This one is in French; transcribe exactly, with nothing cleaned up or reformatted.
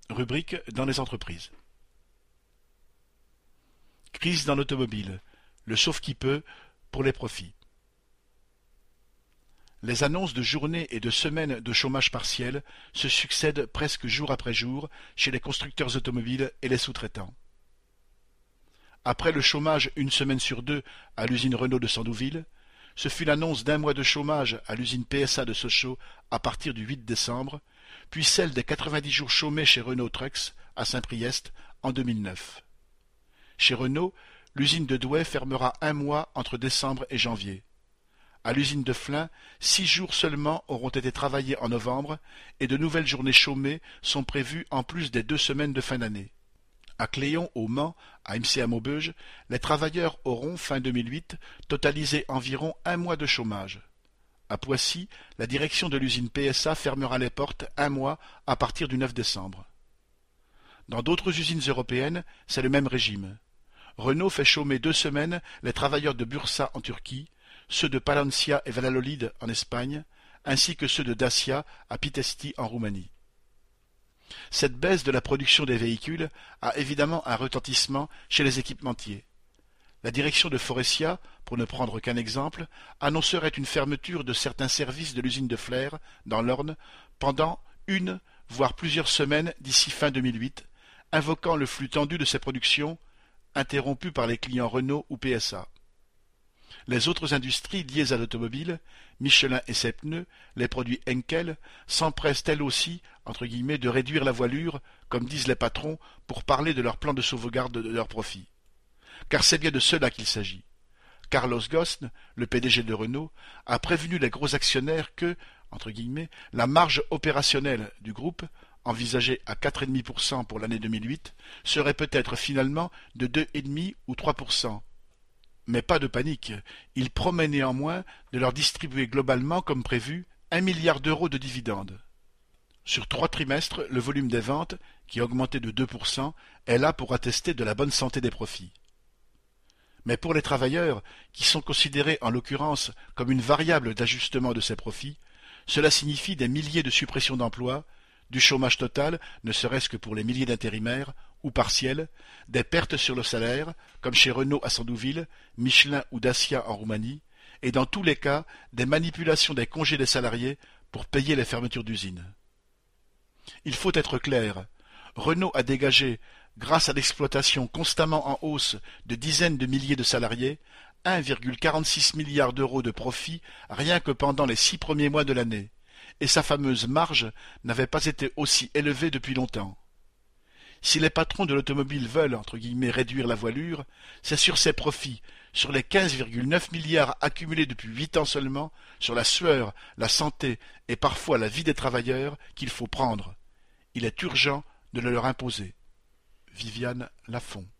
Rubrique dans les entreprises. Crise dans l'automobile, le sauve-qui-peut pour les profits. Les annonces de journées et de semaines de chômage partiel se succèdent presque jour après jour chez les constructeurs automobiles et les sous-traitants. Après le chômage une semaine sur deux à l'usine Renault de Sandouville, ce fut l'annonce d'un mois de chômage à l'usine P S A de Sochaux à partir du huit décembre, puis celle des quatre-vingt-dix jours chômés chez Renault Trucks à Saint-Priest en deux mille neuf. Chez Renault, l'usine de Douai fermera un mois entre décembre et janvier. À l'usine de Flins, six jours seulement auront été travaillés en novembre et de nouvelles journées chômées sont prévues en plus des deux semaines de fin d'année. À Cléon, au Mans, à M C A Maubeuge, les travailleurs auront, fin deux mille huit, totalisé environ un mois de chômage. À Poissy, la direction de l'usine P S A fermera les portes un mois à partir du neuf décembre. Dans d'autres usines européennes, c'est le même régime. Renault fait chômer deux semaines les travailleurs de Bursa en Turquie, ceux de Palancia et Valladolid en Espagne, ainsi que ceux de Dacia à Pitești en Roumanie. Cette baisse de la production des véhicules a évidemment un retentissement chez les équipementiers. La direction de Faurecia, pour ne prendre qu'un exemple, annoncerait une fermeture de certains services de l'usine de Flers, dans l'Orne, pendant une, voire plusieurs semaines d'ici fin deux mille huit, invoquant le flux tendu de ces productions, interrompues par les clients Renault ou P S A. Les autres industries liées à l'automobile, Michelin et ses pneus, les produits Henkel, s'empressent elles aussi, entre guillemets, de réduire la voilure, comme disent les patrons, pour parler de leur plan de sauvegarde de leurs profits. Car c'est bien de cela qu'il s'agit. Carlos Ghosn, le P D G de Renault, a prévenu les gros actionnaires que, entre guillemets, la marge opérationnelle du groupe, envisagée à quatre virgule cinq pour cent pour l'année deux mille huit, serait peut-être finalement de deux virgule cinq ou trois pour cent. Mais pas de panique, il promet néanmoins de leur distribuer globalement, comme prévu, un milliard d'euros de dividendes. Sur trois trimestres, le volume des ventes, qui a augmenté de deux pour cent, est là pour attester de la bonne santé des profits. Mais pour les travailleurs, qui sont considérés en l'occurrence comme une variable d'ajustement de ces profits, cela signifie des milliers de suppressions d'emplois, du chômage total, ne serait-ce que pour les milliers d'intérimaires, ou partiels, des pertes sur le salaire, comme chez Renault à Sandouville, Michelin ou Dacia en Roumanie, et dans tous les cas, des manipulations des congés des salariés pour payer les fermetures d'usines. Il faut être clair, Renault a dégagé, grâce à l'exploitation constamment en hausse de dizaines de milliers de salariés, un virgule quarante-six milliard d'euros de profit rien que pendant les six premiers mois de l'année, et sa fameuse marge n'avait pas été aussi élevée depuis longtemps. Si les patrons de l'automobile veulent, entre guillemets, réduire la voilure, c'est sur ces profits, sur les quinze virgule neuf milliards accumulés depuis huit ans seulement, sur la sueur, la santé et parfois la vie des travailleurs qu'il faut prendre. Il est urgent de le leur imposer. Viviane Lafont.